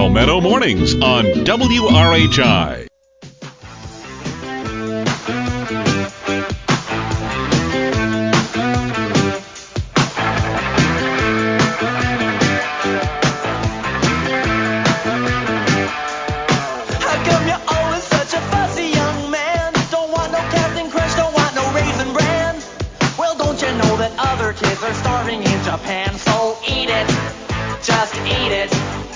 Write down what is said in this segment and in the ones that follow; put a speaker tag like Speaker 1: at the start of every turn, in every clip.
Speaker 1: Palmetto Mornings on WRHI.
Speaker 2: Kids are starving in Japan, so eat it, just eat it.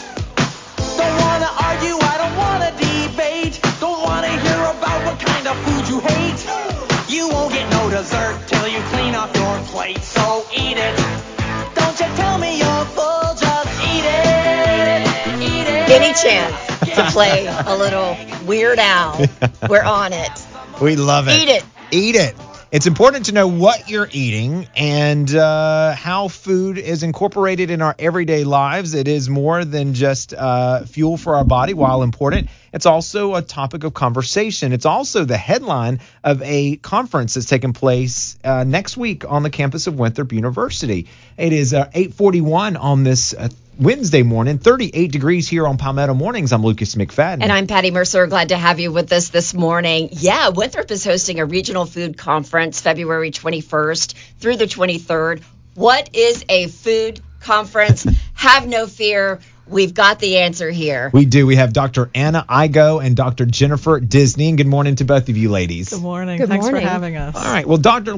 Speaker 2: Don't wanna argue, I don't wanna debate. Don't wanna hear about what kind of food you hate. You won't get no dessert till you clean up your plate, so eat it. Don't you tell me you're full, just eat it, eat it.
Speaker 3: Any chance to play a little Weird Al, we're on it.
Speaker 4: We love it.
Speaker 3: Eat it.
Speaker 4: Eat it. It's important to know what you're eating and how food is incorporated in our everyday lives. It is more than just fuel for our body, while important. It's also a topic of conversation. It's also the headline of a conference that's taking place next week on the campus of Winthrop University. It is 8:41 on this Wednesday morning, 38 degrees here on Palmetto Mornings. I'm Lucas McFadden.
Speaker 3: And I'm Patty Mercer. Glad to have you with us this morning. Yeah, Winthrop is hosting a regional food conference February 21st through the 23rd. What is a food conference? Have no fear. We've got the answer here.
Speaker 4: We do. We have Dr. Anna Igoe and Dr. Jennifer Disney. And good morning to both of you ladies.
Speaker 5: Good morning.
Speaker 6: Good
Speaker 5: Thanks
Speaker 6: morning.
Speaker 5: for having us.
Speaker 4: All right. Well,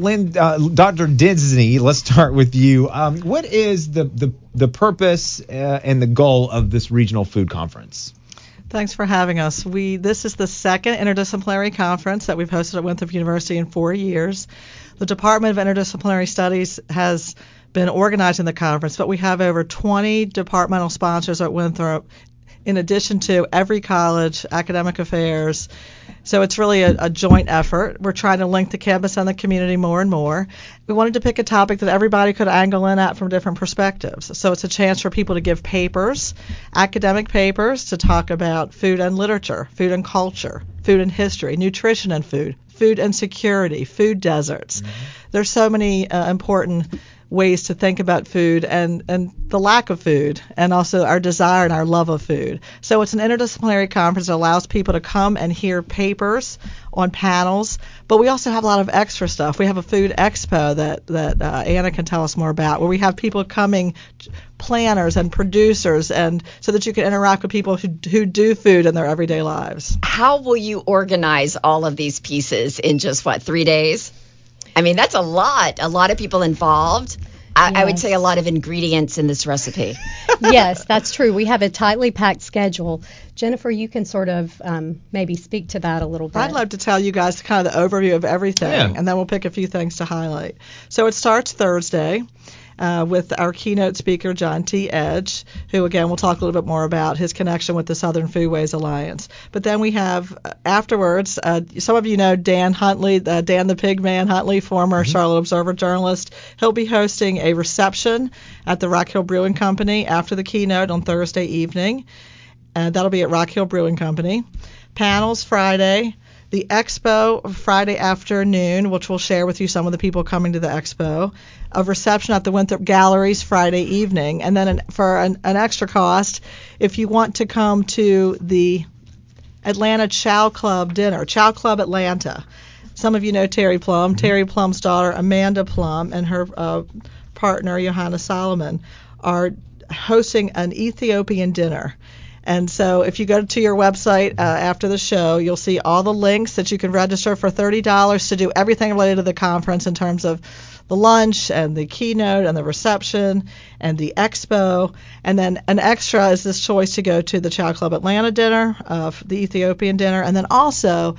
Speaker 4: Dr. Disney, let's start with you. What is the purpose and the goal of this regional food conference?
Speaker 5: Thanks for having us. This is the second interdisciplinary conference that we've hosted at Winthrop University in 4 years. The Department of Interdisciplinary Studies has been organizing the conference, but we have over 20 departmental sponsors at Winthrop, in addition to every college, academic affairs. So it's really a joint effort. We're trying to link the campus and the community more and more. We wanted to pick a topic that everybody could angle in at from different perspectives. So it's a chance for people to give papers, academic papers, to talk about food and literature, food and culture, food and history, nutrition and food and security, food deserts. Mm-hmm. There's so many important ways to think about food and the lack of food, and also our desire and our love of food. So it's an interdisciplinary conference that allows people to come and hear papers on panels, but we also have a lot of extra stuff. We have a food expo that Anna can tell us more about, where we have people coming, planners and producers, and so that you can interact with people who do food in their everyday lives.
Speaker 3: How will you organize all of these pieces in just, 3 days? I mean, that's a lot of people involved. I would say a lot of ingredients in this recipe.
Speaker 6: Yes, that's true. We have a tightly packed schedule. Jennifer, you can sort of maybe speak to that a little bit.
Speaker 5: I'd love to tell you guys kind of the overview of everything, and then we'll pick a few things to highlight. So it starts Thursday with our keynote speaker, John T. Edge, who, again, we'll talk a little bit more about his connection with the Southern Foodways Alliance. But then we have, afterwards, some of you know Dan Huntley, Dan the Pig Man Huntley, former Charlotte Observer journalist. He'll be hosting a reception at the Rock Hill Brewing Company after the keynote on Thursday evening. That'll be at Rock Hill Brewing Company. Panels Friday. The expo Friday afternoon, which we'll share with you some of the people coming to the expo. A reception at the Winthrop Galleries Friday evening. And then for an extra cost, if you want to come to the Atlanta Chow Club dinner, Chow Club Atlanta. Some of you know Terry Plum. Terry Plum's daughter, Amanda Plum, and her partner, Johanna Solomon, are hosting an Ethiopian dinner. And so if you go to your website after the show, you'll see all the links that you can register for $30 to do everything related to the conference in terms of the lunch and the keynote and the reception and the expo. And then an extra is this choice to go to the Chow Club Atlanta dinner, the Ethiopian dinner, and then also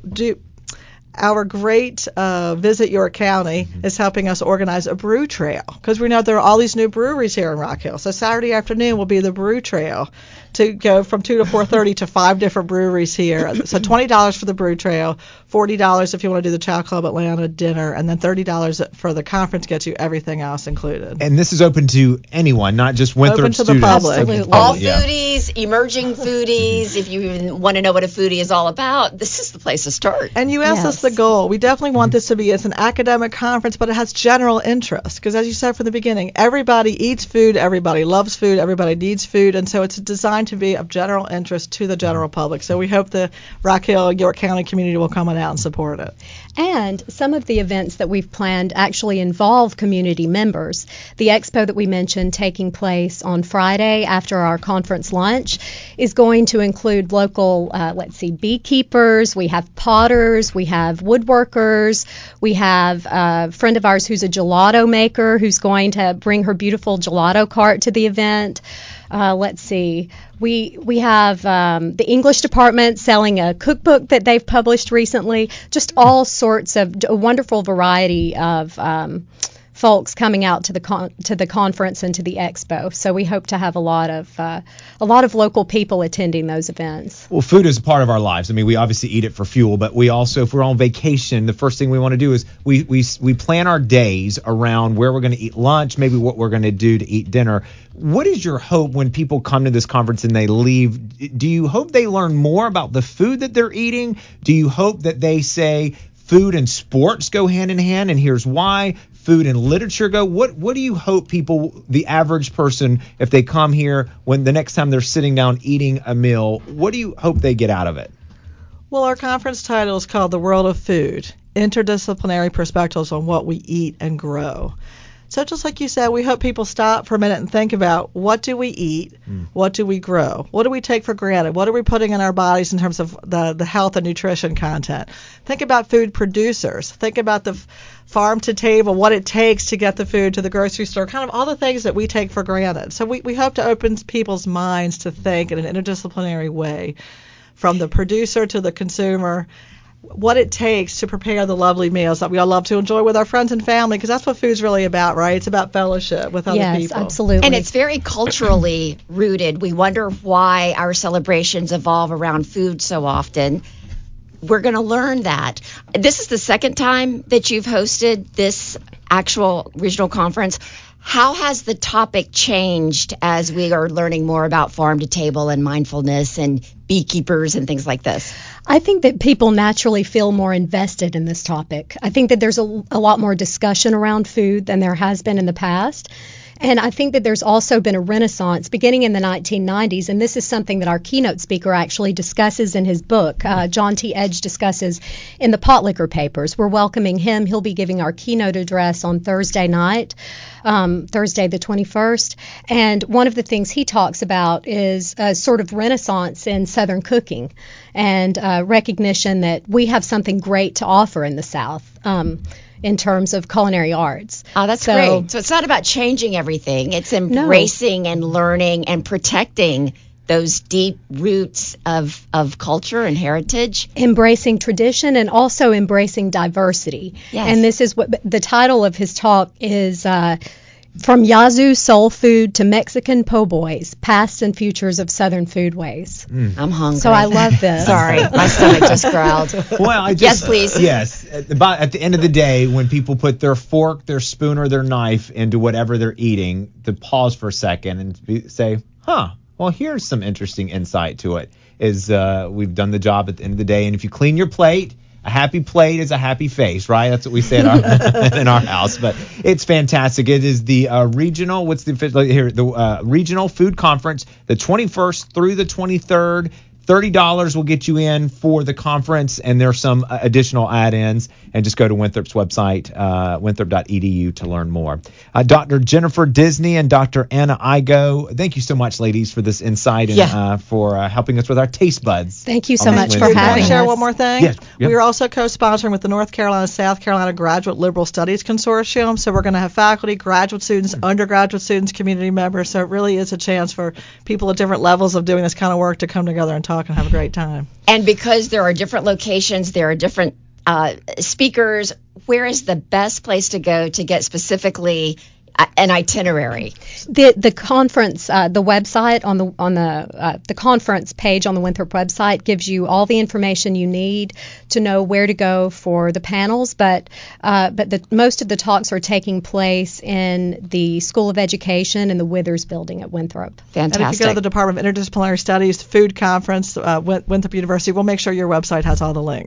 Speaker 5: our great Visit York County is helping us organize a brew trail, because we know there are all these new breweries here in Rock Hill. So Saturday afternoon will be the brew trail to go from 2 to 4:30 to 5 different breweries here. So $20 for the brew trail, $40 if you want to do the Chow Club Atlanta dinner, and then $30 for the conference gets you everything else included.
Speaker 4: And this is open to anyone, not just Winthrop
Speaker 5: Open to the
Speaker 4: students.
Speaker 5: public.
Speaker 6: Absolutely.
Speaker 3: All
Speaker 4: Yeah.
Speaker 3: foodies, emerging foodies. If you even want to know what a foodie is all about, this is the place to start.
Speaker 5: And you asked us the goal. We definitely want this to be as an academic conference, but it has general interest. Because as you said from the beginning, everybody eats food, everybody loves food, everybody needs food, and so it's designed to be of general interest to the general public. So we hope the Rock Hill, York County community will come on out and support it.
Speaker 6: And some of the events that we've planned actually involve community members. The expo that we mentioned taking place on Friday after our conference lunch is going to include local, beekeepers, we have potters, we have woodworkers, we have a friend of ours who's a gelato maker who's going to bring her beautiful gelato cart to the event. We have the English department selling a cookbook that they've published recently. Just all sorts of a wonderful variety of folks coming out to the conference and to the expo. So we hope to have a lot of local people attending those events.
Speaker 4: Well, food is a part of our lives. I mean, we obviously eat it for fuel, but we also, if we're on vacation, the first thing we want to do is we plan our days around where we're going to eat lunch, maybe what we're going to do to eat dinner. What is your hope when people come to this conference and they leave? Do you hope they learn more about the food that they're eating? Do you hope that they say food and sports go hand in hand, and here's why? Food and literature go. What do you hope people, the average person, if they come here, when the next time they're sitting down eating a meal, what do you hope they get out of it?
Speaker 5: Well, our conference title is called The World of Food, Interdisciplinary Perspectives on What We Eat and Grow. So just like you said, we hope people stop for a minute and think about, what do we eat? What do we grow? What do we take for granted? What are we putting in our bodies in terms of the health and nutrition content? Think about food producers. Think about the farm to table, what it takes to get the food to the grocery store, kind of all the things that we take for granted. So we hope to open people's minds to think in an interdisciplinary way, from the producer to the consumer, what it takes to prepare the lovely meals that we all love to enjoy with our friends and family, because that's what food's really about, right? It's about fellowship with other people.
Speaker 6: Yes, absolutely.
Speaker 3: And it's very culturally rooted. We wonder why our celebrations evolve around food so often. We're going to learn that. This is the second time that you've hosted this actual regional conference. How has the topic changed as we are learning more about farm to table and mindfulness and beekeepers and things like this?
Speaker 6: I think that people naturally feel more invested in this topic. I think that there's a lot more discussion around food than there has been in the past. And I think that there's also been a renaissance beginning in the 1990s, and this is something that our keynote speaker actually discusses in his book. John T. Edge discusses in the Pot Liquor Papers. We're welcoming him. He'll be giving our keynote address on Thursday night, Thursday the 21st. And one of the things he talks about is a sort of renaissance in Southern cooking and recognition that we have something great to offer in the South. In terms of culinary arts.
Speaker 3: Oh, that's great. So it's not about changing everything. It's embracing and learning and protecting those deep roots of culture and heritage.
Speaker 6: Embracing tradition and also embracing diversity.
Speaker 3: Yes.
Speaker 6: And this is what the title of his talk is, From Yazoo Soul Food to Mexican Po' Boys, Past and Futures of Southern Foodways.
Speaker 3: I'm hungry.
Speaker 6: So I love this.
Speaker 3: Sorry, my stomach just growled.
Speaker 4: Well,
Speaker 3: Yes, please.
Speaker 4: Yes. At the end of the day, when people put their fork, their spoon, or their knife into whatever they're eating, to pause for a second and say, well, here's some interesting insight to it. We've done the job at the end of the day. And if you clean your plate, a happy plate is a happy face, right? That's what we say in our house. But it's fantastic. It is the regional. What's the official here? The regional food conference, the 21st through the 23rd. $30 will get you in for the conference, and there's some additional add-ins. And just go to Winthrop's website, winthrop.edu, to learn more. Dr. Jennifer Disney and Dr. Anna Igo, thank you so much, ladies, for this insight and for helping us with our taste buds.
Speaker 6: Thank you so much for
Speaker 5: Can
Speaker 6: having
Speaker 5: I share
Speaker 6: us.
Speaker 5: one more thing?
Speaker 4: Yes. Yep.
Speaker 5: We are also co-sponsoring with the North Carolina-South Carolina Graduate Liberal Studies Consortium. So we're going to have faculty, graduate students, undergraduate students, community members. So it really is a chance for people at different levels of doing this kind of work to come together and talk and have a great time.
Speaker 3: And because there are different locations, there are different speakers, where is the best place to go to get specifically an itinerary.
Speaker 6: The conference, the website on the conference page on the Winthrop website gives you all the information you need to know where to go for the panels. But most of the talks are taking place in the School of Education in the Withers Building at Winthrop.
Speaker 3: Fantastic.
Speaker 5: And if you go to the Department of Interdisciplinary Studies Food Conference, Winthrop University, we'll make sure your website has all the links.